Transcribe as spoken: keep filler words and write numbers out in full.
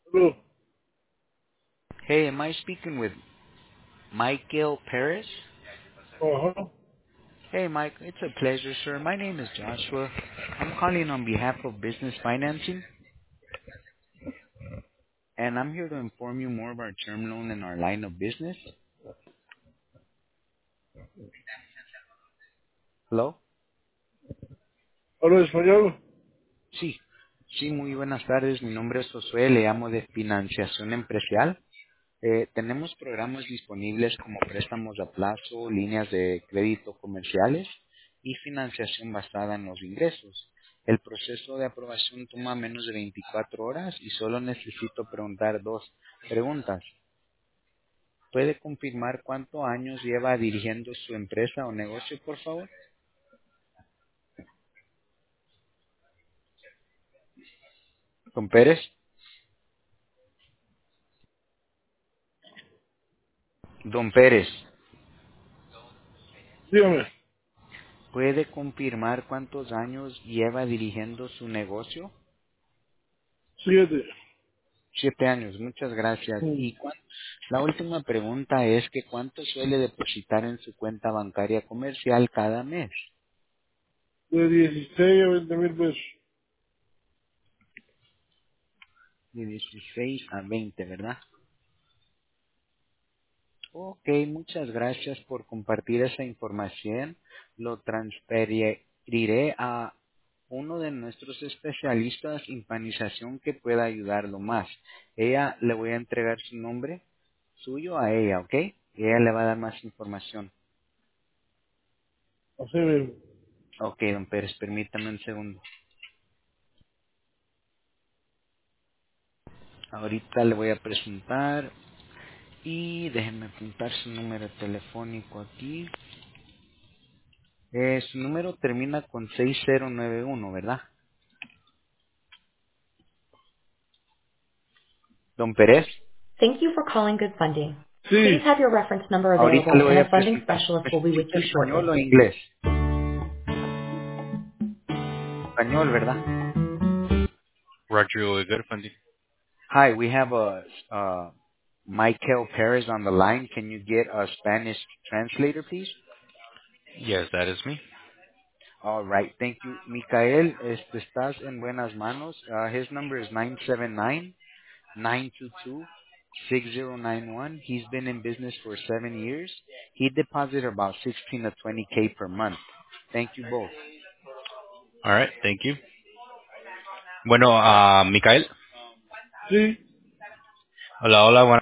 Hello. Hey, am I speaking with Michael Perez? Ajá. Hey, Mike, it's a pleasure, sir. My name is Joshua. I'm calling on behalf of Business Financing, and I'm here to inform you more of our term loan and our line of business. Hello? ¿Hablo español? Sí. Sí, muy buenas tardes. Mi nombre es Josué. Le llamo de Financiación Empresarial. Eh, tenemos programas disponibles como préstamos a plazo, líneas de crédito comerciales y financiación basada en los ingresos. El proceso de aprobación toma menos de veinticuatro horas y solo necesito preguntar dos preguntas. ¿Puede confirmar cuántos años lleva dirigiendo su empresa o negocio, por favor? Don Pérez. Don Pérez, Dígame. ¿puede confirmar cuántos años lleva dirigiendo su negocio? Siete. Siete años, muchas gracias. Mm. Y cuán- la última pregunta es que ¿cuánto suele depositar en su cuenta bancaria comercial cada mes? De dieciséis a veinte mil pesos. De dieciséis a veinte, ¿verdad? Ok, muchas gracias por compartir esa información. Lo transferiré a uno de nuestros especialistas en hispanización que pueda ayudarlo más. Ella le voy a entregar su nombre suyo a ella, ¿ok? Y ella le va a dar más información. Así mismo. Ok, don Pérez, permítame un segundo. Ahorita le voy a presentar y déjenme apuntar su número telefónico aquí. Eh, su número termina con seis cero nueve uno, ¿verdad? Don Pérez. Thank you for calling Good Funding. Please Sí. have your reference number Ahorita available le voy and a a funding presentar. specialist will be with ¿Necesita you español shortly. o inglés? Español, ¿verdad? Roger with Good Funding. Hi, we have a, uh, Michael Perez on the line. Can you get a Spanish translator, please? Yes, that is me. All right, thank you. Micael, este, estás en buenas manos. Uh, his number is nine seven nine nine two two six zero nine one. He's been in business for seven years. He deposited about sixteen to twenty K per month. Thank you both. All right, thank you. Bueno, ah, Micael. Sí. Hola, hola, buenas